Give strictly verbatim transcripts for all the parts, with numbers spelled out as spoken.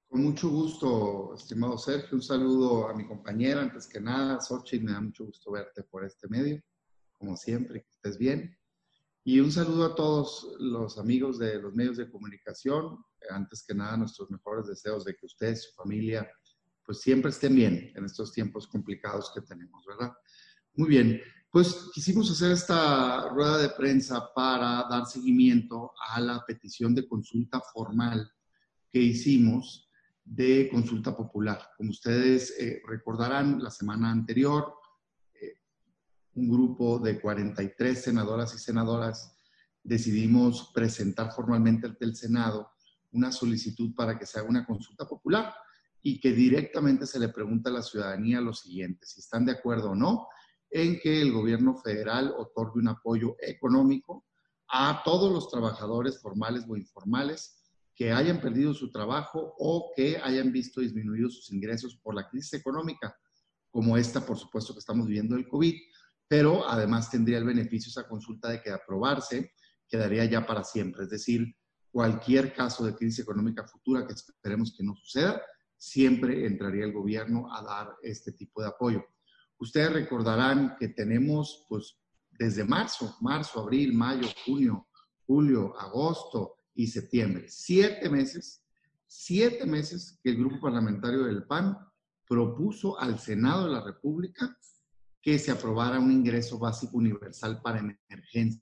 Con mucho gusto, estimado Sergio. Un saludo a mi compañera, antes que nada, Xochitl, me da mucho gusto verte por este medio, como siempre, que estés bien. Y un saludo a todos los amigos de los medios de comunicación. Antes que nada, nuestros mejores deseos de que usted, su familia, pues siempre estén bien en estos tiempos complicados que tenemos, ¿verdad? Muy bien, pues quisimos hacer esta rueda de prensa para dar seguimiento a la petición de consulta formal que hicimos de consulta popular. Como ustedes eh, recordarán, la semana anterior, eh, un grupo de cuarenta y tres senadoras y senadoras decidimos presentar formalmente ante el Senado una solicitud para que se haga una consulta popular y que directamente se le pregunta a la ciudadanía lo siguiente: si están de acuerdo o no en que el gobierno federal otorgue un apoyo económico a todos los trabajadores formales o informales que hayan perdido su trabajo o que hayan visto disminuidos sus ingresos por la crisis económica, como esta, por supuesto, que estamos viviendo del COVID, pero además tendría el beneficio esa consulta de que de aprobarse quedaría ya para siempre. Es decir, cualquier caso de crisis económica futura, que esperemos que no suceda, siempre entraría el gobierno a dar este tipo de apoyo. Ustedes recordarán que tenemos, pues, desde marzo, marzo, abril, mayo, junio, julio, agosto y septiembre, siete meses, siete meses que el grupo parlamentario del P A N propuso al Senado de la República que se aprobara un ingreso básico universal para emergencias.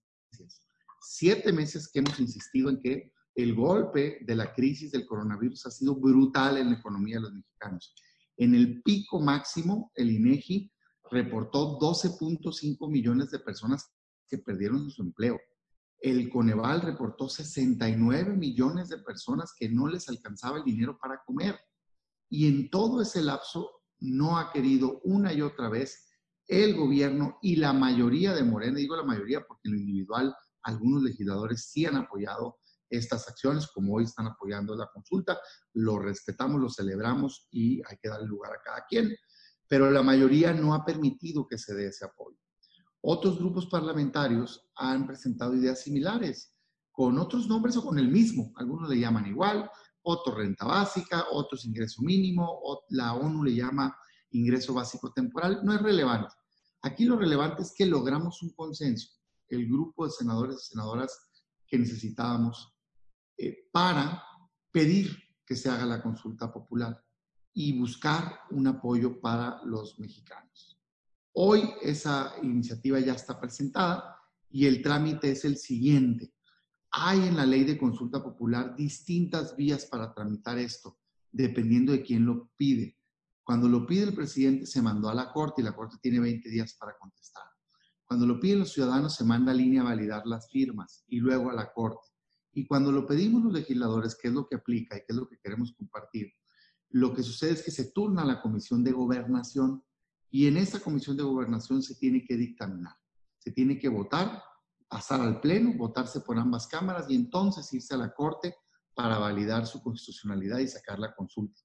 Siete meses que hemos insistido en que el golpe de la crisis del coronavirus ha sido brutal en la economía de los mexicanos. En el pico máximo, el INEGI reportó doce punto cinco millones de personas que perdieron su empleo. El Coneval reportó sesenta y nueve millones de personas que no les alcanzaba el dinero para comer. Y en todo ese lapso no ha querido una y otra vez el gobierno y la mayoría de Morena, digo la mayoría porque en lo individual algunos legisladores sí han apoyado estas acciones, como hoy están apoyando la consulta, lo respetamos, lo celebramos y hay que darle lugar a cada quien, pero la mayoría no ha permitido que se dé ese apoyo. Otros grupos parlamentarios han presentado ideas similares, con otros nombres o con el mismo. Algunos le llaman igual, otros renta básica, otros ingreso mínimo, la ONU le llama ingreso básico temporal. No es relevante. Aquí lo relevante es que logramos un consenso, el grupo de senadores y senadoras que necesitábamos eh, para pedir que se haga la consulta popular y buscar un apoyo para los mexicanos. Hoy esa iniciativa ya está presentada y el trámite es el siguiente. Hay en la ley de consulta popular distintas vías para tramitar esto, dependiendo de quién lo pide. Cuando lo pide el presidente se mandó a la Corte y la Corte tiene veinte días para contestar. Cuando lo piden los ciudadanos se manda a línea a validar las firmas y luego a la Corte. Y cuando lo pedimos los legisladores, que es lo que aplica y que es lo que queremos compartir, lo que sucede es que se turna a la Comisión de Gobernación. Y en esa Comisión de Gobernación se tiene que dictaminar, se tiene que votar, pasar al Pleno, votarse por ambas cámaras y entonces irse a la Corte para validar su constitucionalidad y sacar la consulta.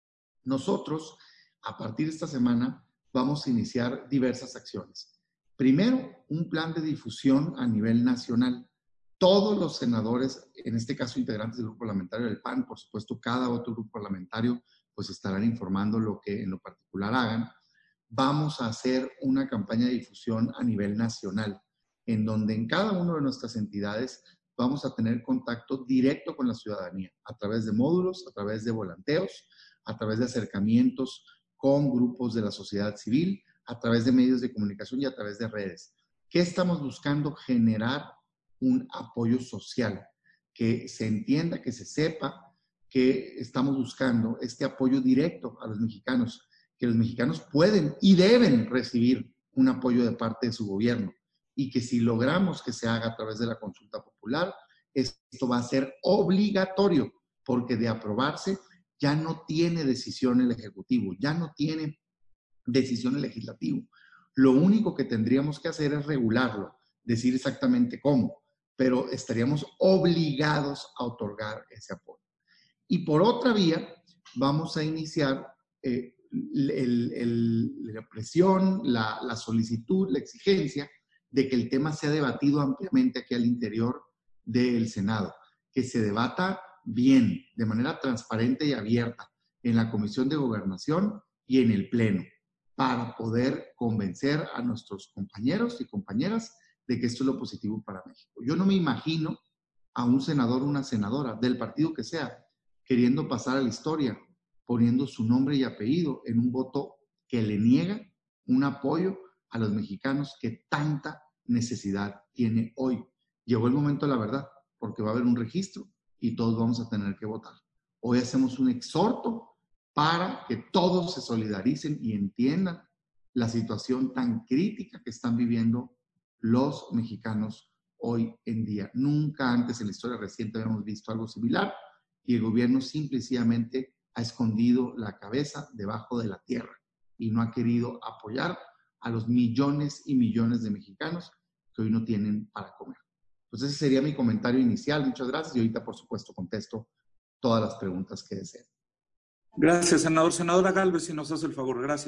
Nosotros, a partir de esta semana, vamos a iniciar diversas acciones. Primero, un plan de difusión a nivel nacional. Todos los senadores, en este caso integrantes del grupo parlamentario del P A N, por supuesto, cada otro grupo parlamentario, pues estarán informando lo que en lo particular hagan. Vamos a hacer una campaña de difusión a nivel nacional, en donde en cada una de nuestras entidades vamos a tener contacto directo con la ciudadanía, a través de módulos, a través de volanteos, a través de acercamientos con grupos de la sociedad civil, a través de medios de comunicación y a través de redes. ¿Qué estamos buscando? Generar un apoyo social, que se entienda, que se sepa que estamos buscando este apoyo directo a los mexicanos, que los mexicanos pueden y deben recibir un apoyo de parte de su gobierno y que si logramos que se haga a través de la consulta popular, esto va a ser obligatorio, porque de aprobarse ya no tiene decisión el Ejecutivo, ya no tiene decisión el Legislativo. Lo único que tendríamos que hacer es regularlo, decir exactamente cómo, pero estaríamos obligados a otorgar ese apoyo. Y por otra vía, vamos a iniciar eh, el, el, la presión, la, la solicitud, la exigencia de que el tema sea debatido ampliamente aquí al interior del Senado, que se debata bien, de manera transparente y abierta, en la Comisión de Gobernación y en el Pleno, para poder convencer a nuestros compañeros y compañeras de que esto es lo positivo para México. Yo no me imagino a un senador o una senadora, del partido que sea, queriendo pasar a la historia, poniendo su nombre y apellido en un voto que le niega un apoyo a los mexicanos que tanta necesidad tiene hoy. Llegó el momento de la verdad, porque va a haber un registro y todos vamos a tener que votar. Hoy hacemos un exhorto para que todos se solidaricen y entiendan la situación tan crítica que están viviendo los mexicanos hoy en día. Nunca antes en la historia reciente habíamos visto algo similar y el gobierno simple y sencillamente ha escondido la cabeza debajo de la tierra y no ha querido apoyar a los millones y millones de mexicanos que hoy no tienen para comer. Pues ese sería mi comentario inicial. Muchas gracias y ahorita, por supuesto, contesto todas las preguntas que deseen. Gracias, senador. Senadora Gálvez, si nos hace el favor. Gracias.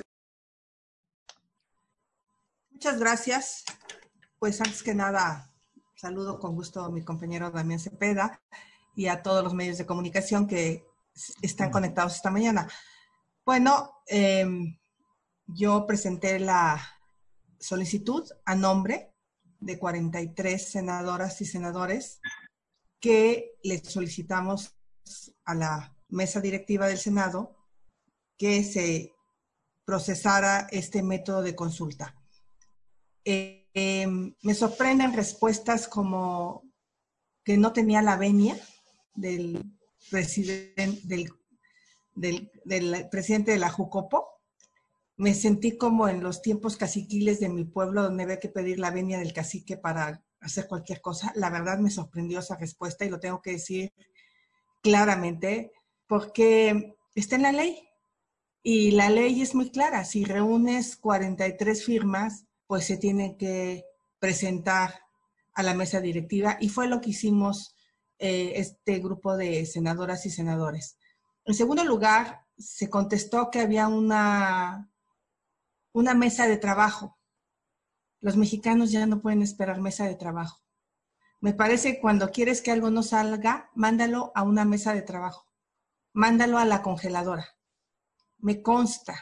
Muchas gracias. Pues antes que nada, saludo con gusto a mi compañero Damián Cepeda y a todos los medios de comunicación que están conectados esta mañana. Bueno, eh, yo presenté la solicitud a nombre de cuarenta y tres senadoras y senadores que les solicitamos a la mesa directiva del Senado que se procesara este método de consulta. Eh, eh, me sorprenden respuestas como que no tenía la venia del presidente, del, del, del presidente de la Jucopo. Me sentí como en los tiempos caciquiles de mi pueblo, donde había que pedir la venia del cacique para hacer cualquier cosa. La verdad me sorprendió esa respuesta y lo tengo que decir claramente, porque está en la ley. Y la ley es muy clara. Si reúnes cuarenta y tres firmas, pues se tiene que presentar a la mesa directiva. Y fue lo que hicimos eh, este grupo de senadoras y senadores. En segundo lugar, se contestó que había una... una mesa de trabajo. Los mexicanos ya no pueden esperar mesa de trabajo. Me parece que cuando quieres que algo no salga, mándalo a una mesa de trabajo. Mándalo a la congeladora. Me consta,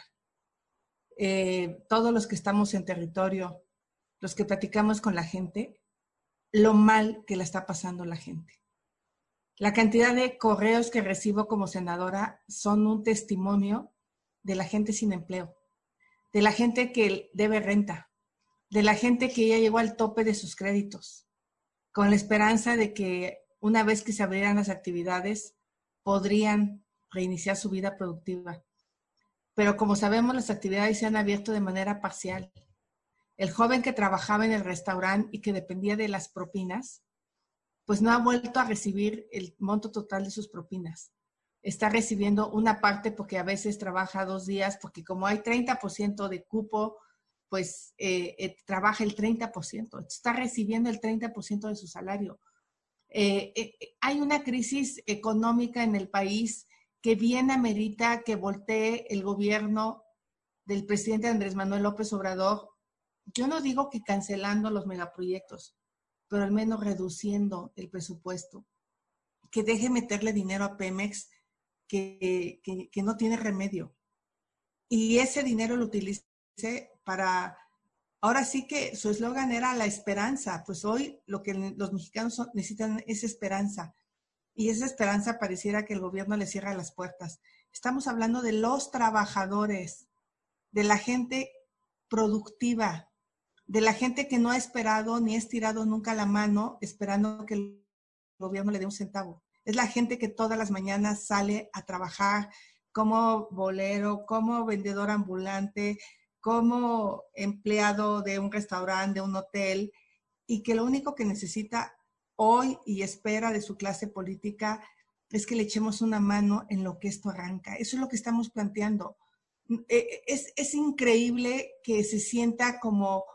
eh, todos los que estamos en territorio, los que platicamos con la gente, lo mal que la está pasando la gente. La cantidad de correos que recibo como senadora son un testimonio de la gente sin empleo, de la gente que debe renta, de la gente que ya llegó al tope de sus créditos, con la esperanza de que una vez que se abrieran las actividades, podrían reiniciar su vida productiva. Pero como sabemos, las actividades se han abierto de manera parcial. El joven que trabajaba en el restaurante y que dependía de las propinas, pues no ha vuelto a recibir el monto total de sus propinas. Está recibiendo una parte porque a veces trabaja dos días, porque como hay treinta por ciento de cupo, pues eh, eh, trabaja el treinta por ciento. Está recibiendo el treinta por ciento de su salario. Eh, eh, hay una crisis económica en el país que bien amerita que voltee el gobierno del presidente Andrés Manuel López Obrador. Yo no digo que cancelando los megaproyectos, pero al menos reduciendo el presupuesto. Que deje meterle dinero a Pemex, Que, que, que no tiene remedio. Y ese dinero lo utilice para, ahora sí que su eslogan era la esperanza, pues hoy lo que los mexicanos son, necesitan es esperanza. Y esa esperanza pareciera que el gobierno le cierra las puertas. Estamos hablando de los trabajadores, de la gente productiva, de la gente que no ha esperado ni ha estirado nunca la mano esperando que el gobierno le dé un centavo. Es la gente que todas las mañanas sale a trabajar como bolero, como vendedor ambulante, como empleado de un restaurante, de un hotel, y que lo único que necesita hoy y espera de su clase política es que le echemos una mano en lo que esto arranca. Eso es lo que estamos planteando. Es, es increíble que se sienta como,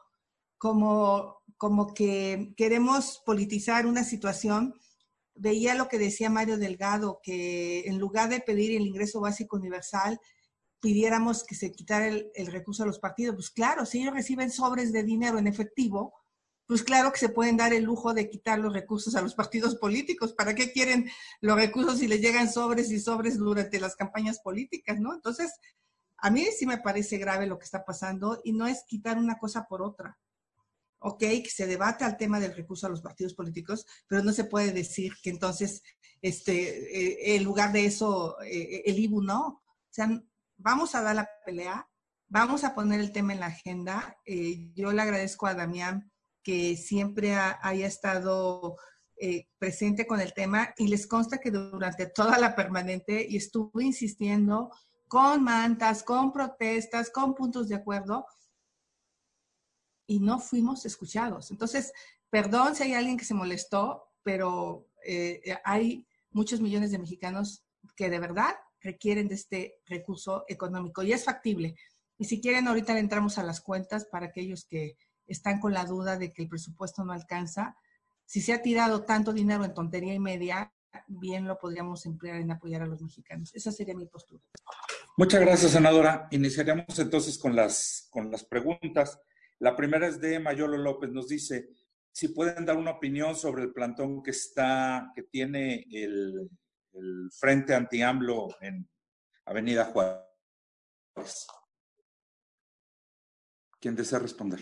como, como que queremos politizar una situación. Veía lo que decía Mario Delgado, que en lugar de pedir el ingreso básico universal, pidiéramos que se quitara el, el recurso a los partidos. Pues claro, si ellos reciben sobres de dinero en efectivo, pues claro que se pueden dar el lujo de quitar los recursos a los partidos políticos. ¿Para qué quieren los recursos si les llegan sobres y sobres durante las campañas políticas, ¿no? Entonces, a mí sí me parece grave lo que está pasando y no es quitar una cosa por otra. Ok, que se debate al tema del recurso a los partidos políticos, pero no se puede decir que entonces, este, eh, en lugar de eso, eh, el I B U no. O sea, vamos a dar la pelea, vamos a poner el tema en la agenda. Eh, yo le agradezco a Damián que siempre ha, haya estado eh, presente con el tema y les consta que durante toda la permanente y estuvo insistiendo con mantas, con protestas, con puntos de acuerdo, y no fuimos escuchados. Entonces, perdón si hay alguien que se molestó, pero eh, hay muchos millones de mexicanos que de verdad requieren de este recurso económico y es factible. Y si quieren, ahorita le entramos a las cuentas para aquellos que están con la duda de que el presupuesto no alcanza. Si se ha tirado tanto dinero en tontería y media, bien lo podríamos emplear en apoyar a los mexicanos. Esa sería mi postura. Muchas gracias, senadora. Iniciaremos entonces con las, con las preguntas. La primera es de Mayolo López. Nos dice si pueden dar una opinión sobre el plantón que está, que tiene el, el Frente Anti-AMLO en Avenida Juárez. ¿Quién desea responder?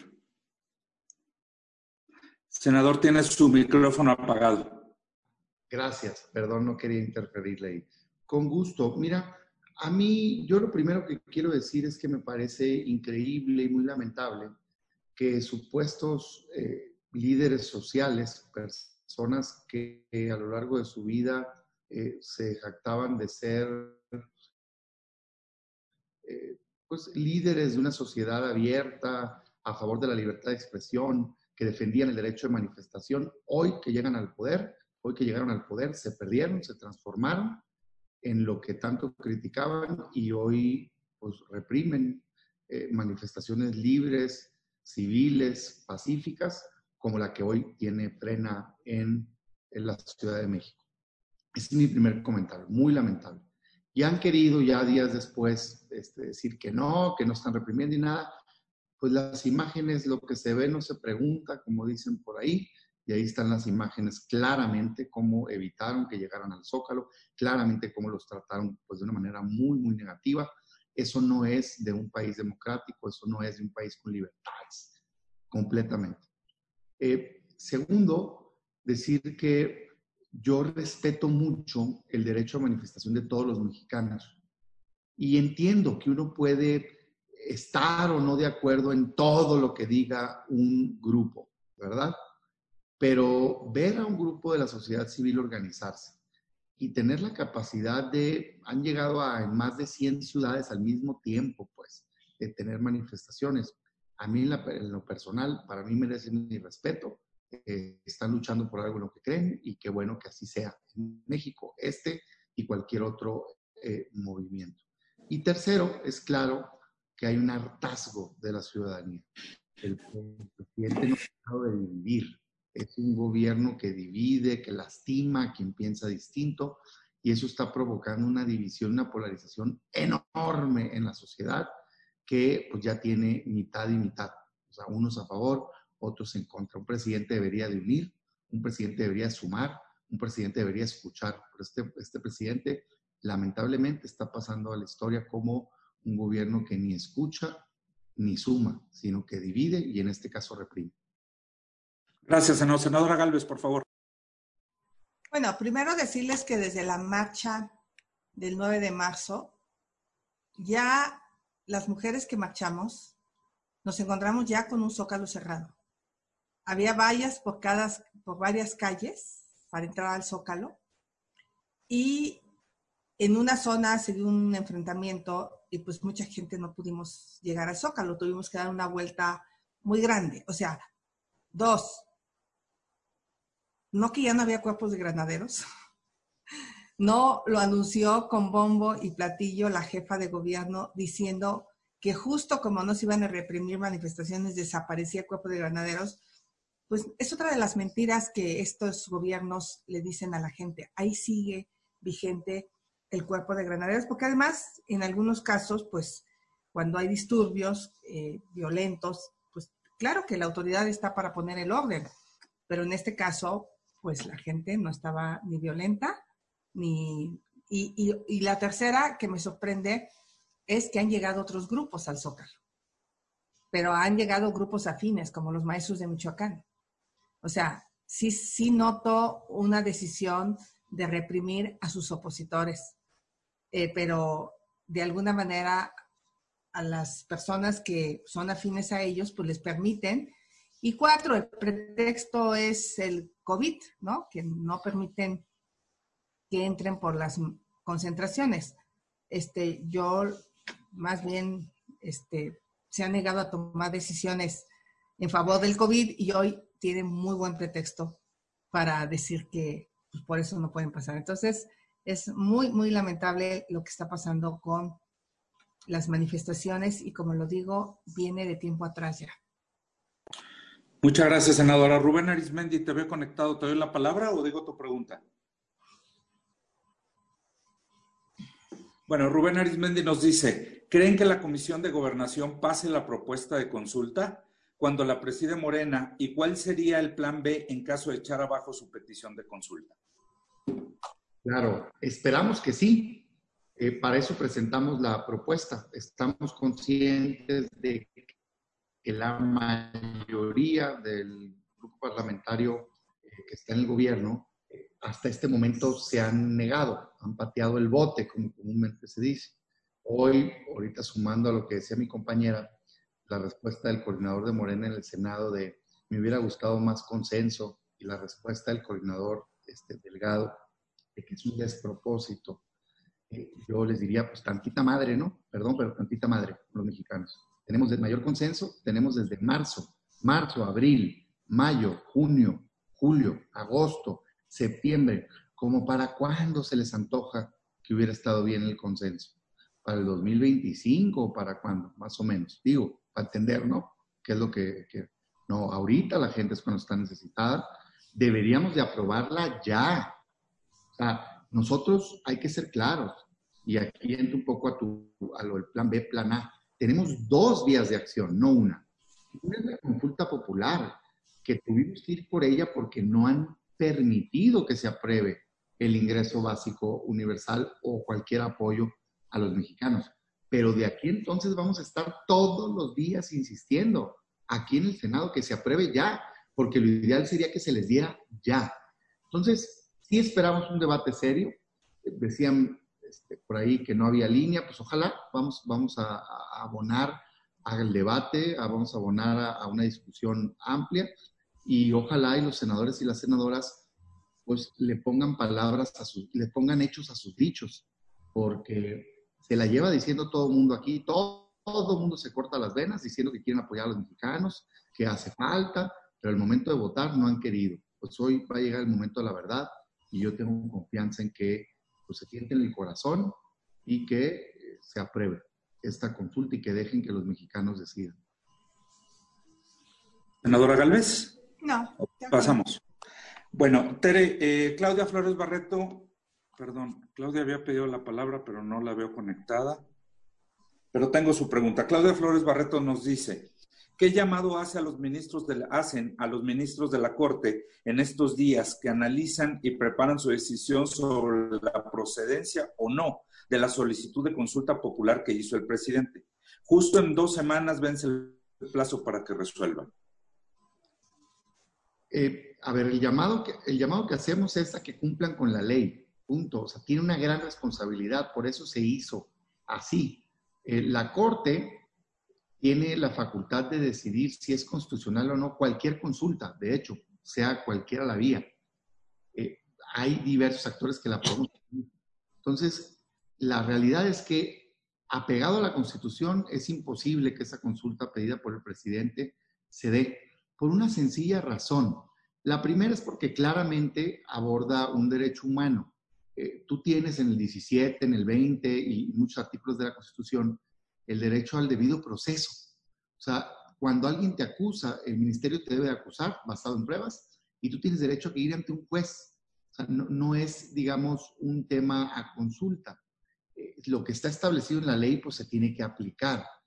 Senador, tiene su micrófono apagado. Gracias, perdón, no quería interferirle ahí. Con gusto. Mira, a mí, yo lo primero que quiero decir es que me parece increíble y muy lamentable que supuestos eh, líderes sociales, personas que eh, a lo largo de su vida eh, se jactaban de ser eh, pues, líderes de una sociedad abierta, a favor de la libertad de expresión, que defendían el derecho de manifestación, hoy que llegan al poder, hoy que llegaron al poder, se perdieron, se transformaron en lo que tanto criticaban y hoy pues reprimen eh, manifestaciones libres, civiles, pacíficas, como la que hoy tiene plena en, en la Ciudad de México. Ese es mi primer comentario, muy lamentable. Y han querido ya días después este, decir que no, que no están reprimiendo y nada. Pues las imágenes, lo que se ve no se pregunta, como dicen por ahí, y ahí están las imágenes claramente cómo evitaron que llegaran al Zócalo, claramente cómo los trataron pues, de una manera muy, muy negativa. Eso no es de un país democrático, eso no es de un país con libertades, completamente. Eh, segundo, decir que yo respeto mucho el derecho a manifestación de todos los mexicanos y entiendo que uno puede estar o no de acuerdo en todo lo que diga un grupo, ¿verdad? Pero ver a un grupo de la sociedad civil organizarse y tener la capacidad de, han llegado a en más de cien ciudades al mismo tiempo, pues, de tener manifestaciones. A mí en, la, en lo personal, para mí merecen mi respeto. Eh, están luchando por algo en lo que creen y qué bueno que así sea en México, este y cualquier otro eh, movimiento. Y tercero, es claro que hay un hartazgo de la ciudadanía. El presidente no ha dejado de dividir. Es un gobierno que divide, que lastima a quien piensa distinto, y eso está provocando una división, una polarización enorme en la sociedad que pues, ya tiene mitad y mitad. O sea, unos a favor, otros en contra. Un presidente debería de unir, un presidente debería sumar, un presidente debería escuchar. Pero este, este presidente lamentablemente está pasando a la historia como un gobierno que ni escucha ni suma, sino que divide y en este caso reprime. Gracias, senador. Senadora Gálvez, por favor. Bueno, primero decirles que desde la marcha del nueve de marzo, ya las mujeres que marchamos nos encontramos ya con un zócalo cerrado. Había vallas por, cada, por varias calles para entrar al Zócalo y en una zona se dio un enfrentamiento y pues mucha gente no pudimos llegar al Zócalo, tuvimos que dar una vuelta muy grande. O sea, dos, no que ya no había cuerpos de granaderos, no lo anunció con bombo y platillo la jefa de gobierno diciendo que justo como no se iban a reprimir manifestaciones desaparecía el cuerpo de granaderos. Pues es otra de las mentiras que estos gobiernos le dicen a la gente. Ahí sigue vigente el cuerpo de granaderos, porque además, en algunos casos, pues, cuando hay disturbios eh, violentos, pues claro que la autoridad está para poner el orden, pero en este caso, pues la gente no estaba ni violenta, ni... Y, y, y la tercera que me sorprende es que han llegado otros grupos al Zócalo, pero han llegado grupos afines, como los maestros de Michoacán. O sea, sí, sí noto una decisión de reprimir a sus opositores, eh, pero de alguna manera a las personas que son afines a ellos, pues les permiten. Y cuatro, el pretexto es el COVID, ¿no? Que no permiten que entren por las concentraciones. Este, yo más bien este, se han negado a tomar decisiones en favor del COVID y hoy tienen muy buen pretexto para decir que pues, por eso no pueden pasar. Entonces, es muy, muy lamentable lo que está pasando con las manifestaciones y, como lo digo, viene de tiempo atrás ya. Muchas gracias, senadora. Rubén Arismendi, ¿te veo conectado? ¿Te doy la palabra o digo tu pregunta? Bueno, Rubén Arismendi nos dice, ¿creen que la Comisión de Gobernación pase la propuesta de consulta cuando la preside Morena? ¿Y cuál sería el plan B en caso de echar abajo su petición de consulta? Claro, esperamos que sí. Eh, para eso presentamos la propuesta. Estamos conscientes de que la mayoría del grupo parlamentario eh, que está en el gobierno eh, hasta este momento se han negado, han pateado el bote, como comúnmente se dice. Hoy, ahorita sumando a lo que decía mi compañera, la respuesta del coordinador de Morena en el Senado de me hubiera gustado más consenso, y la respuesta del coordinador este, Delgado de que es un despropósito. Eh, yo les diría, pues tantita madre, ¿no? Perdón, pero tantita madre, los mexicanos. Tenemos el mayor consenso, tenemos desde marzo, marzo, abril, mayo, junio, julio, agosto, septiembre, como para cuándo se les antoja que hubiera estado bien el consenso. ¿Para el dos mil veinticinco o para cuándo? Más o menos. Digo, para entender, ¿no? ¿Qué es lo que, que... No, ahorita la gente es cuando está necesitada. Deberíamos de aprobarla ya. O sea, nosotros hay que ser claros. Y aquí entro un poco a, tu, a lo del plan B, plan A. Tenemos dos vías de acción, no una. Una es la consulta popular, que tuvimos que ir por ella porque no han permitido que se apruebe el ingreso básico universal o cualquier apoyo a los mexicanos. Pero de aquí entonces vamos a estar todos los días insistiendo aquí en el Senado que se apruebe ya, porque lo ideal sería que se les diera ya. Entonces, sí esperamos un debate serio. Decían este, por ahí que no había línea, pues ojalá vamos, vamos a, a abonar al debate, a, vamos a abonar a, a una discusión amplia y ojalá y los senadores y las senadoras pues le pongan palabras a sus, le pongan hechos a sus dichos, porque se la lleva diciendo todo el mundo aquí, todo, todo el mundo se corta las venas diciendo que quieren apoyar a los mexicanos, que hace falta, pero al momento de votar no han querido. Pues hoy va a llegar el momento de la verdad y yo tengo confianza en que pues, se sienten en el corazón y que eh, se apruebe esta consulta y que dejen que los mexicanos decidan. Senadora Gálvez. No. Pasamos. Bueno, Tere, eh, Claudia Flores Barreto, perdón, Claudia había pedido la palabra, pero no la veo conectada. Pero tengo su pregunta. Claudia Flores Barreto nos dice, ¿qué llamado hace a los ministros de la, hacen a los ministros de la Corte en estos días que analizan y preparan su decisión sobre la procedencia o no de la solicitud de consulta popular que hizo el presidente? Justo en dos semanas vence el plazo para que resuelvan. Eh, a ver, el llamado, que, el llamado que hacemos es a que cumplan con la ley, punto. O sea, tiene una gran responsabilidad, por eso se hizo así. Eh, la Corte tiene la facultad de decidir si es constitucional o no cualquier consulta, de hecho, sea cualquiera la vía. Eh, hay diversos actores que la podemos. Entonces, la realidad es que, apegado a la Constitución, es imposible que esa consulta pedida por el presidente se dé por una sencilla razón. La primera es porque claramente aborda un derecho humano. Eh, tú tienes en el diecisiete, en el veinte y muchos artículos de la Constitución el derecho al debido proceso. O sea, cuando alguien te acusa, el ministerio te debe acusar basado en pruebas y tú tienes derecho a ir ante un juez. O sea, no, no es, digamos, un tema a consulta. Eh, lo que está establecido en la ley, pues se tiene que aplicar.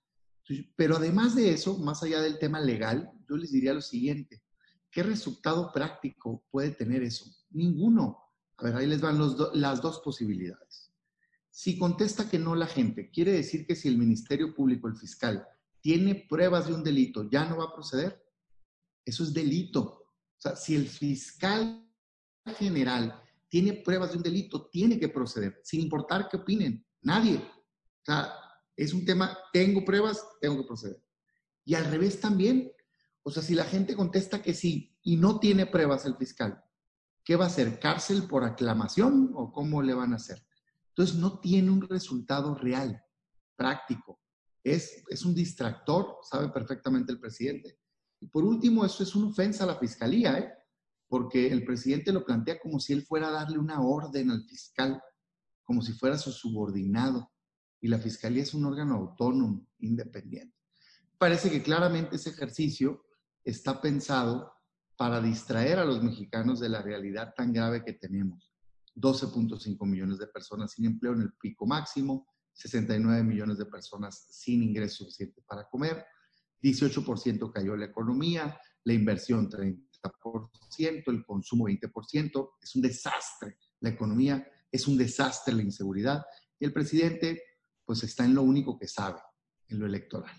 Pero además de eso, más allá del tema legal, yo les diría lo siguiente. ¿Qué resultado práctico puede tener eso? Ninguno. A ver, ahí les van los do, las dos posibilidades. Si contesta que no la gente, quiere decir que si el Ministerio Público, el fiscal, tiene pruebas de un delito, ¿ya no va a proceder? Eso es delito. O sea, si el fiscal general tiene pruebas de un delito, tiene que proceder, sin importar qué opinen. Nadie. O sea, es un tema, tengo pruebas, tengo que proceder. Y al revés también. O sea, si la gente contesta que sí y no tiene pruebas el fiscal, ¿qué va a hacer? ¿Cárcel por aclamación o cómo le van a hacer? Entonces, no tiene un resultado real, práctico. Es, es un distractor, sabe perfectamente el presidente. Y por último, eso es una ofensa a la fiscalía, ¿eh? Porque el presidente lo plantea como si él fuera a darle una orden al fiscal, como si fuera su subordinado. Y la fiscalía es un órgano autónomo, independiente. Parece que claramente ese ejercicio está pensado para distraer a los mexicanos de la realidad tan grave que tenemos. doce punto cinco millones de personas sin empleo en el pico máximo, sesenta y nueve millones de personas sin ingreso suficiente para comer, dieciocho por ciento cayó la economía, la inversión treinta por ciento, el consumo veinte por ciento. Es un desastre la economía, es un desastre la inseguridad. Y el presidente pues está en lo único que sabe, en lo electoral.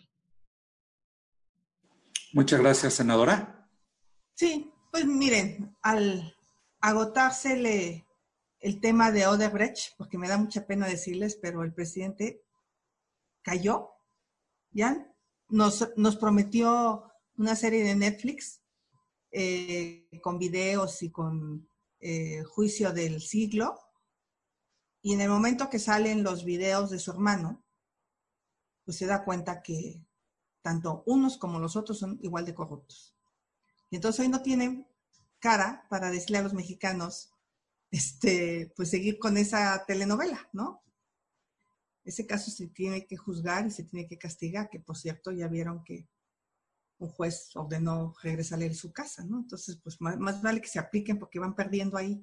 Muchas gracias, senadora. Sí, pues miren, al agotársele el tema de Odebrecht, porque me da mucha pena decirles, pero el presidente cayó, ¿ya? Nos, nos prometió una serie de Netflix eh, con videos y con eh, juicio del siglo, y en el momento que salen los videos de su hermano, pues se da cuenta que tanto unos como los otros son igual de corruptos. Y entonces hoy no tienen cara para decirle a los mexicanos, este, pues seguir con esa telenovela, ¿no? Ese caso se tiene que juzgar y se tiene que castigar, que por cierto ya vieron que un juez ordenó regresarle a su casa, ¿no? Entonces, pues más, más vale que se apliquen porque van perdiendo ahí.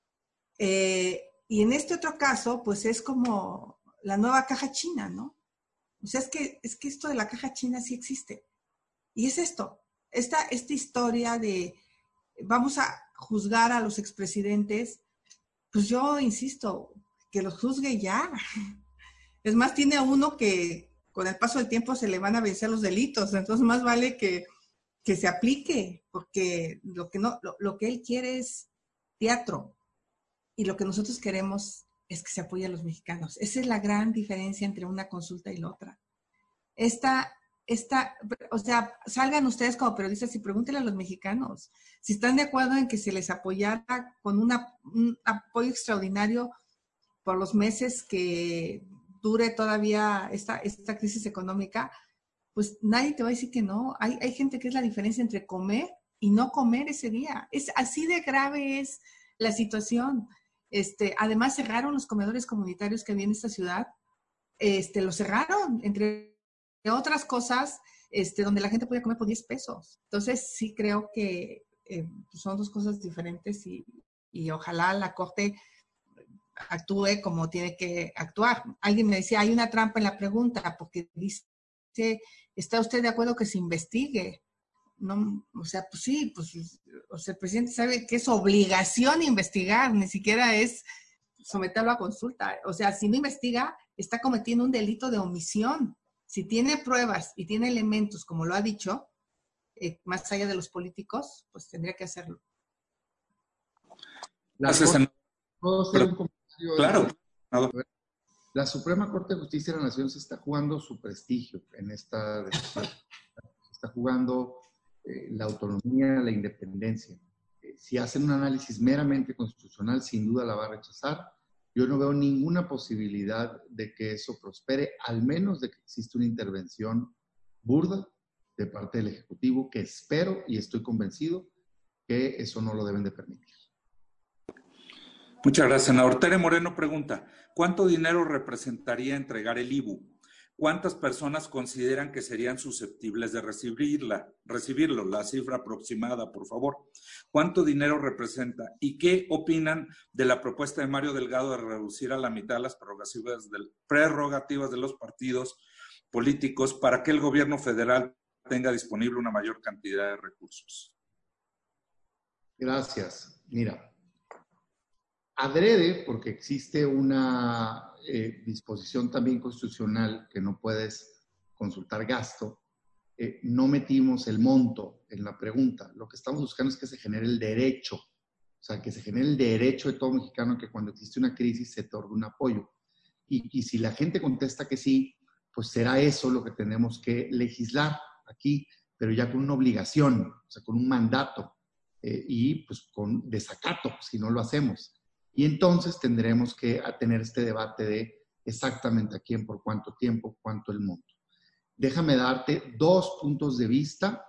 Eh, y en este otro caso, pues es como la nueva caja china, ¿no? O sea, es que, es que esto de la caja china sí existe. Y es esto, esta, esta historia de vamos a juzgar a los expresidentes, pues yo insisto, que los juzgue ya. Es más, tiene uno que con el paso del tiempo se le van a vencer los delitos, entonces más vale que, que se aplique, porque lo que, no, lo, lo que él quiere es teatro, y lo que nosotros queremos es que se apoye a los mexicanos. Esa es la gran diferencia entre una consulta y la otra. Esta, esta, o sea, salgan ustedes como periodistas y pregúntenle a los mexicanos si están de acuerdo en que se les apoyara con una, un apoyo extraordinario por los meses que dure todavía esta, esta crisis económica. Pues nadie te va a decir que no. Hay, hay gente que es la diferencia entre comer y no comer ese día. Es así de grave es la situación. Este, además cerraron los comedores comunitarios que había en esta ciudad, este, los cerraron, entre otras cosas, este, donde la gente podía comer por diez pesos. Entonces sí creo que eh, son dos cosas diferentes y, y ojalá la Corte actúe como tiene que actuar. Alguien me decía, hay una trampa en la pregunta, porque dice, ¿está usted de acuerdo que se investigue? No, o sea, pues sí, pues o sea, el presidente sabe que es obligación investigar, ni siquiera es someterlo a consulta. O sea, si no investiga, está cometiendo un delito de omisión. Si tiene pruebas y tiene elementos, como lo ha dicho, eh, más allá de los políticos, pues tendría que hacerlo. La Corte, ¿puedo hacer un comentario? Claro. La Suprema Corte de Justicia de la Nación se está jugando su prestigio en esta decisión. Se está jugando eh, la autonomía, la independencia. Eh, si hacen un análisis meramente constitucional, sin duda la va a rechazar. Yo no veo ninguna posibilidad de que eso prospere, al menos de que exista una intervención burda de parte del Ejecutivo, que espero y estoy convencido que eso no lo deben de permitir. Muchas gracias, senador. Tere Moreno pregunta, ¿cuánto dinero representaría entregar el I B U? ¿Cuántas personas consideran que serían susceptibles de recibirla, recibirlo? La cifra aproximada, por favor. ¿Cuánto dinero representa? ¿Y qué opinan de la propuesta de Mario Delgado de reducir a la mitad las prerrogativas, del, prerrogativas de los partidos políticos para que el gobierno federal tenga disponible una mayor cantidad de recursos? Gracias. Mira, adrede, porque existe una eh, disposición también constitucional que no puedes consultar gasto, eh, no metimos el monto en la pregunta. Lo que estamos buscando es que se genere el derecho, o sea, que se genere el derecho de todo mexicano que cuando existe una crisis se otorgue un apoyo. Y, y si la gente contesta que sí, pues será eso lo que tenemos que legislar aquí, pero ya con una obligación, o sea, con un mandato eh, y pues con desacato si no lo hacemos. Y entonces tendremos que tener este debate de exactamente a quién, por cuánto tiempo, cuánto el monto. Déjame darte dos puntos de vista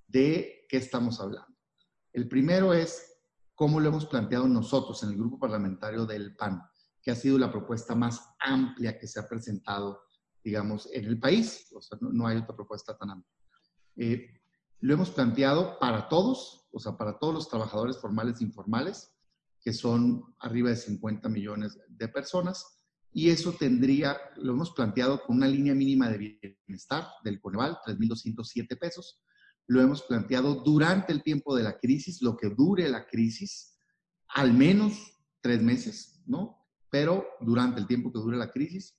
de qué estamos hablando. El primero es cómo lo hemos planteado nosotros en el grupo parlamentario del P A N, que ha sido la propuesta más amplia que se ha presentado, digamos, en el país. O sea, no, no hay otra propuesta tan amplia. Eh, lo hemos planteado para todos, o sea, para todos los trabajadores formales e informales, que son arriba de cincuenta millones de personas, y eso tendría, lo hemos planteado con una línea mínima de bienestar del Coneval, tres mil doscientos siete pesos. Lo hemos planteado durante el tiempo de la crisis, lo que dure la crisis, al menos tres meses, ¿no? Pero durante el tiempo que dure la crisis.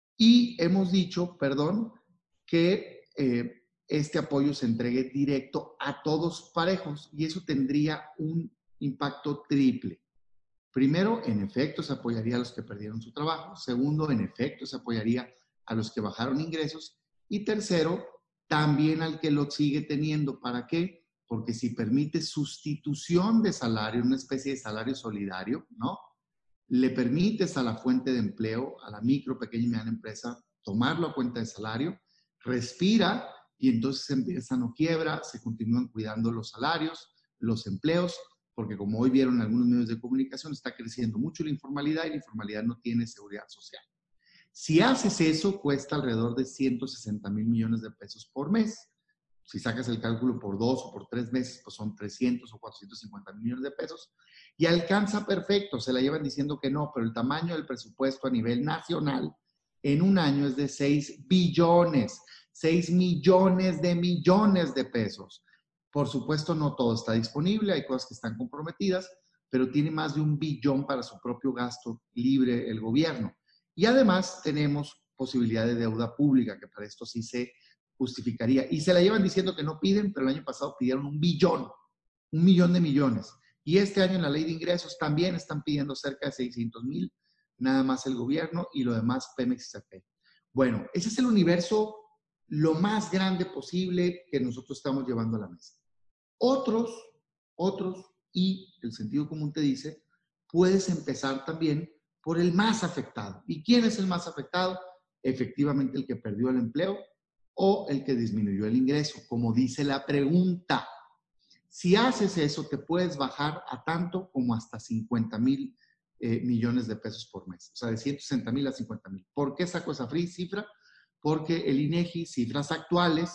Y hemos dicho, perdón, que eh, este apoyo se entregue directo a todos parejos, y eso tendría un impacto triple. Primero, en efecto, se apoyaría a los que perdieron su trabajo. Segundo, en efecto, se apoyaría a los que bajaron ingresos. Y tercero, también al que lo sigue teniendo. ¿Para qué? Porque si permite sustitución de salario, una especie de salario solidario, ¿no? Le permites a la fuente de empleo, a la micro, pequeña y mediana empresa, tomarlo a cuenta de salario, respira y entonces empieza no quiebra, se continúan cuidando los salarios, los empleos, porque como hoy vieron en algunos medios de comunicación, está creciendo mucho la informalidad y la informalidad no tiene seguridad social. Si haces eso, cuesta alrededor de ciento sesenta mil millones de pesos por mes. Si sacas el cálculo por dos o por tres meses, pues son trescientos o cuatrocientos cincuenta mil millones de pesos. Y alcanza perfecto, se la llevan diciendo que no, pero el tamaño del presupuesto a nivel nacional en un año es de seis billones, seis millones de millones de pesos. Por supuesto, no todo está disponible, hay cosas que están comprometidas, pero tiene más de un billón para su propio gasto libre el gobierno. Y además tenemos posibilidad de deuda pública, que para esto sí se justificaría. Y se la llevan diciendo que no piden, pero el año pasado pidieron un billón, un millón de millones. Y este año en la ley de ingresos también están pidiendo cerca de seiscientos mil, nada más el gobierno y lo demás Pemex y C F E. Bueno, ese es el universo lo más grande posible que nosotros estamos llevando a la mesa. Otros, otros, y el sentido común te dice, puedes empezar también por el más afectado. ¿Y quién es el más afectado? Efectivamente el que perdió el empleo o el que disminuyó el ingreso, como dice la pregunta. Si haces eso, te puedes bajar a tanto como hasta cincuenta mil eh, millones de pesos por mes. O sea, de ciento sesenta mil a cincuenta mil. ¿Por qué saco esa cifra? Porque el INEGI, cifras actuales,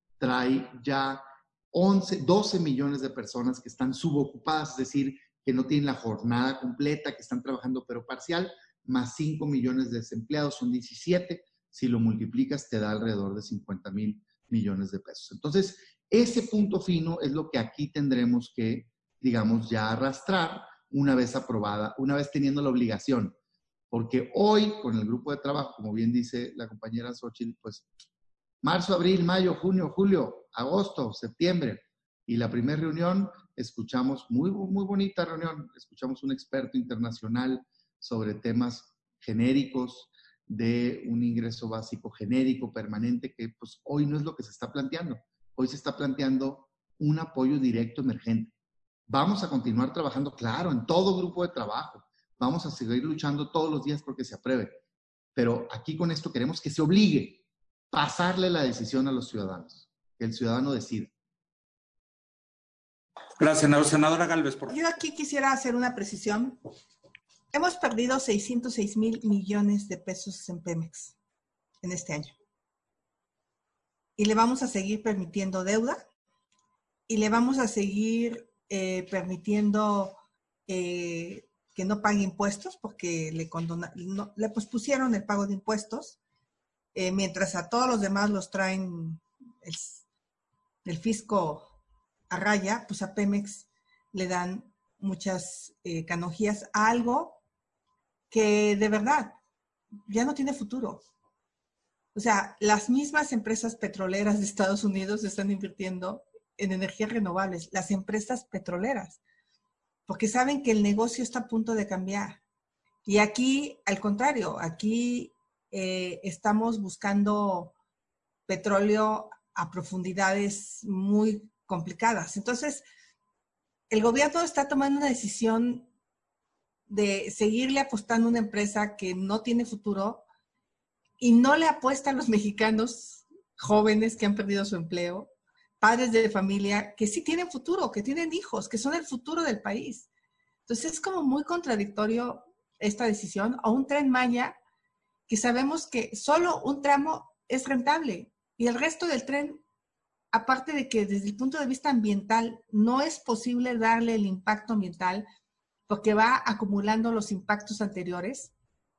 trae ya once, doce millones de personas que están subocupadas, es decir, que no tienen la jornada completa, que están trabajando pero parcial, más cinco millones de desempleados, son diecisiete. Si lo multiplicas, te da alrededor de cincuenta mil millones de pesos. Entonces, ese punto fino es lo que aquí tendremos que, digamos, ya arrastrar una vez aprobada, una vez teniendo la obligación. Porque hoy, con el grupo de trabajo, como bien dice la compañera Xochitl, pues marzo, abril, mayo, junio, julio, agosto, septiembre. Y la primera reunión, escuchamos, muy, muy bonita reunión, escuchamos un experto internacional sobre temas genéricos, de un ingreso básico genérico, permanente, que pues hoy no es lo que se está planteando. Hoy se está planteando un apoyo directo emergente. Vamos a continuar trabajando, claro, en todo grupo de trabajo. Vamos a seguir luchando todos los días porque se apruebe. Pero aquí con esto queremos que se obligue a pasarle la decisión a los ciudadanos, que el ciudadano decida. Gracias, senador. Senadora Gálvez, por favor. Yo aquí quisiera hacer una precisión. Hemos perdido seiscientos seis mil millones de pesos en Pemex en este año. Y le vamos a seguir permitiendo deuda y le vamos a seguir eh, permitiendo eh, que no pague impuestos porque le, condona, no, le pospusieron el pago de impuestos eh, mientras a todos los demás los traen el, el fisco a raya, pues a Pemex le dan muchas eh, canonjías a algo que de verdad ya no tiene futuro. O sea, las mismas empresas petroleras de Estados Unidos están invirtiendo en energías renovables, las empresas petroleras, porque saben que el negocio está a punto de cambiar. Y aquí, al contrario, aquí eh, estamos buscando petróleo a profundidades muy complicadas. Entonces, el gobierno está tomando una decisión de seguirle apostando a una empresa que no tiene futuro y no le apuesta a los mexicanos jóvenes que han perdido su empleo, padres de familia que sí tienen futuro, que tienen hijos, que son el futuro del país. Entonces es como muy contradictorio esta decisión, o un Tren Maya que sabemos que solo un tramo es rentable y el resto del tren, aparte de que desde el punto de vista ambiental no es posible darle el impacto ambiental porque va acumulando los impactos anteriores.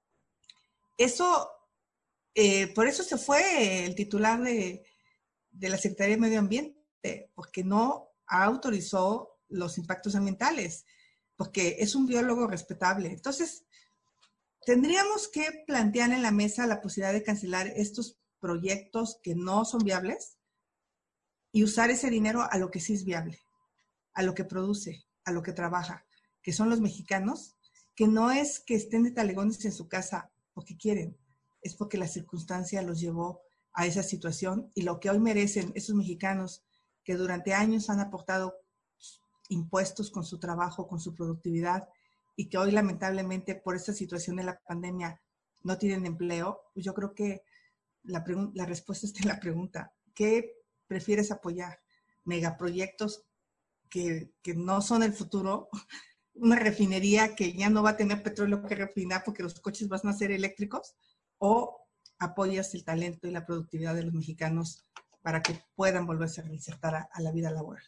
Eso, eh, por eso se fue el titular de, de la Secretaría de Medio Ambiente, porque no autorizó los impactos ambientales, porque es un biólogo respetable. Entonces, tendríamos que plantear en la mesa la posibilidad de cancelar estos proyectos que no son viables y usar ese dinero a lo que sí es viable, a lo que produce, a lo que trabaja, que son los mexicanos, que no es que estén de talegones en su casa porque quieren, es porque la circunstancia los llevó a esa situación y lo que hoy merecen esos mexicanos que durante años han aportado impuestos con su trabajo, con su productividad y que hoy lamentablemente por esta situación de la pandemia no tienen empleo, pues yo creo que la, la respuesta está en la pregunta. ¿Qué prefieres apoyar? ¿Megaproyectos que, que no son el futuro? ¿Una refinería que ya no va a tener petróleo que refinar porque los coches van a ser eléctricos? ¿O apoyas el talento y la productividad de los mexicanos para que puedan volverse a reinsertar a, a la vida laboral?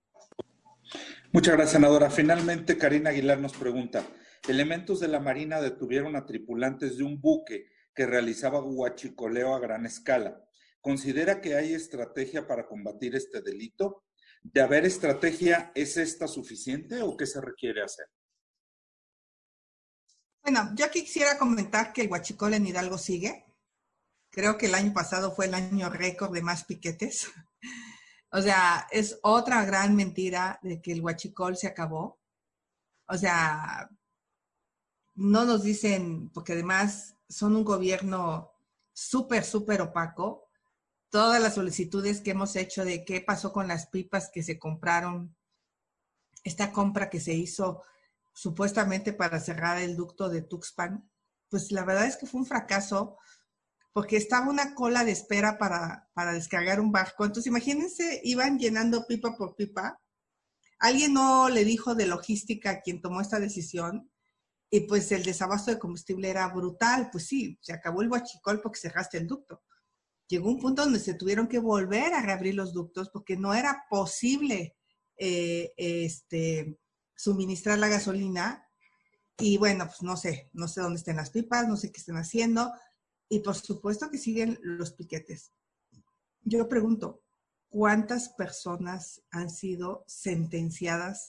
Muchas gracias, senadora. Finalmente, Karina Aguilar nos pregunta, elementos de la Marina detuvieron a tripulantes de un buque que realizaba huachicoleo a gran escala. ¿Considera que hay estrategia para combatir este delito? De haber estrategia, ¿es esta suficiente o qué se requiere hacer? Bueno, yo aquí quisiera comentar que el huachicol en Hidalgo sigue. Creo que el año pasado fue el año récord de más piquetes. O sea, es otra gran mentira de que el huachicol se acabó. O sea, no nos dicen, porque además son un gobierno súper, súper opaco. Todas las solicitudes que hemos hecho de qué pasó con las pipas que se compraron, esta compra que se hizo supuestamente para cerrar el ducto de Tuxpan, pues la verdad es que fue un fracaso porque estaba una cola de espera para, para descargar un barco. Entonces, imagínense, iban llenando pipa por pipa. Alguien no le dijo de logística a quien tomó esta decisión y pues el desabasto de combustible era brutal. Pues sí, se acabó el huachicol porque cerraste el ducto. Llegó un punto donde se tuvieron que volver a reabrir los ductos porque no era posible eh, este, suministrar la gasolina. Y bueno, pues no sé, no sé dónde estén las pipas, no sé qué estén haciendo. Y por supuesto que siguen los piquetes. Yo pregunto, ¿cuántas personas han sido sentenciadas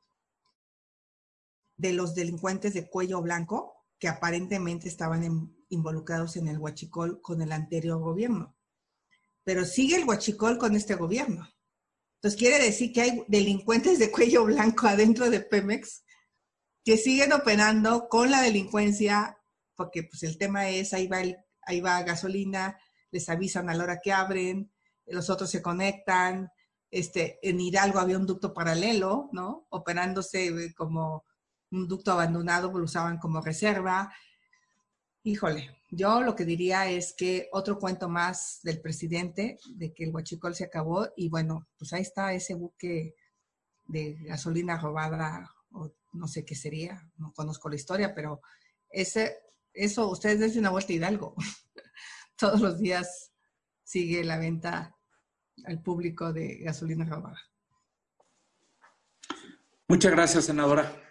de los delincuentes de cuello blanco que aparentemente estaban en, involucrados en el huachicol con el anterior gobierno? Pero sigue el huachicol con este gobierno. Entonces quiere decir que hay delincuentes de cuello blanco adentro de Pemex que siguen operando con la delincuencia, porque pues el tema es, ahí va, el, ahí va gasolina, les avisan a la hora que abren, los otros se conectan. Este, en Hidalgo había un ducto paralelo, ¿no? Operándose como un ducto abandonado, lo usaban como reserva. Híjole, yo lo que diría es que otro cuento más del presidente, de que el huachicol se acabó, y bueno, pues ahí está ese buque de gasolina robada, o no sé qué sería, no conozco la historia, pero ese, eso, ustedes dense una vuelta a Hidalgo. Todos los días sigue la venta al público de gasolina robada. Muchas gracias, senadora.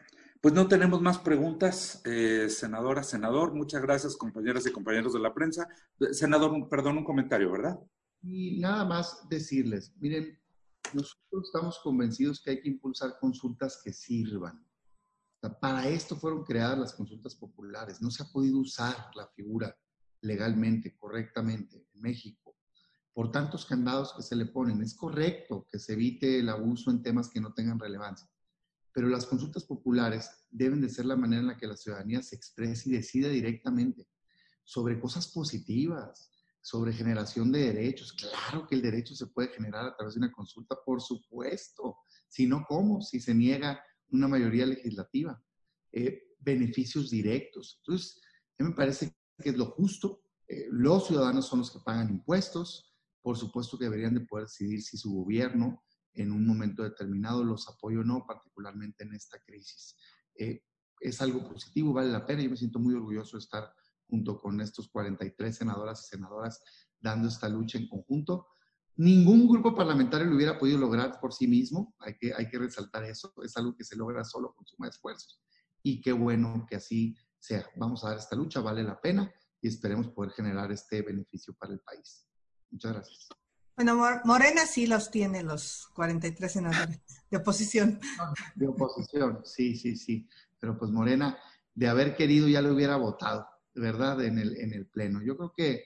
Pues no tenemos más preguntas, eh, senadora, senador. Muchas gracias, compañeras y compañeros de la prensa. Senador, un, perdón, un comentario, ¿verdad? Y nada más decirles, miren, nosotros estamos convencidos que hay que impulsar consultas que sirvan. O sea, para esto fueron creadas las consultas populares. No se ha podido usar la figura legalmente, correctamente en México, por tantos candados que se le ponen. Es correcto que se evite el abuso en temas que no tengan relevancia, pero las consultas populares deben de ser la manera en la que la ciudadanía se exprese y decida directamente sobre cosas positivas, sobre generación de derechos. Claro que el derecho se puede generar a través de una consulta, por supuesto. Si no, ¿cómo? Si se niega una mayoría legislativa. Eh, beneficios directos. Entonces, a mí me parece que es lo justo. Eh, los ciudadanos son los que pagan impuestos. Por supuesto que deberían de poder decidir si su gobierno en un momento determinado los apoya o no, particularmente en esta crisis. Eh, es algo positivo, vale la pena. Yo me siento muy orgulloso de estar junto con estos cuarenta y tres senadoras y senadoras dando esta lucha en conjunto. Ningún grupo parlamentario lo hubiera podido lograr por sí mismo, hay que, hay que resaltar eso, es algo que se logra solo con suma de esfuerzos. Y qué bueno que así sea. Vamos a dar esta lucha, vale la pena, y esperemos poder generar este beneficio para el país. Muchas gracias. Bueno, Morena sí los tiene, los cuarenta y tres senadores de oposición. De oposición, sí, sí, sí. Pero pues Morena, de haber querido, ya lo hubiera votado, de verdad, en el, en el Pleno. Yo creo que,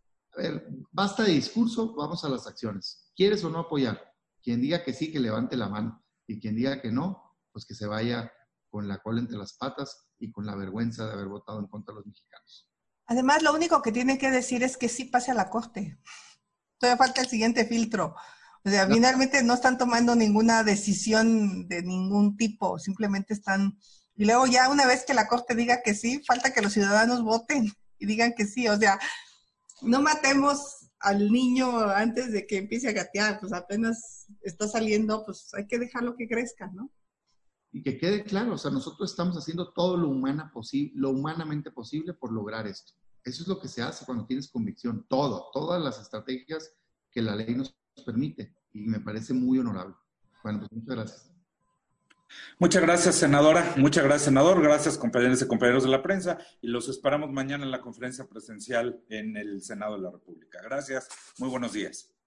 a ver, basta de discurso, vamos a las acciones. ¿Quieres o no apoyar? Quien diga que sí, que levante la mano. Y quien diga que no, pues que se vaya con la cola entre las patas y con la vergüenza de haber votado en contra de los mexicanos. Además, lo único que tiene que decir es que sí pase a la Corte. Todavía falta el siguiente filtro. O sea, no. Finalmente no están tomando ninguna decisión de ningún tipo, simplemente están... Y luego ya una vez que la Corte diga que sí, falta que los ciudadanos voten y digan que sí. O sea, no matemos al niño antes de que empiece a gatear, pues apenas está saliendo, pues hay que dejarlo que crezca, ¿no? Y que quede claro, o sea, nosotros estamos haciendo todo lo, humana posi- lo humanamente posible por lograr esto. Eso es lo que se hace cuando tienes convicción, todo, todas las estrategias que la ley nos permite, y me parece muy honorable. Bueno, pues muchas gracias. Muchas gracias, senadora. Muchas gracias, senador. Gracias, compañeros y compañeros de la prensa. Y los esperamos mañana en la conferencia presencial en el Senado de la República. Gracias. Muy buenos días.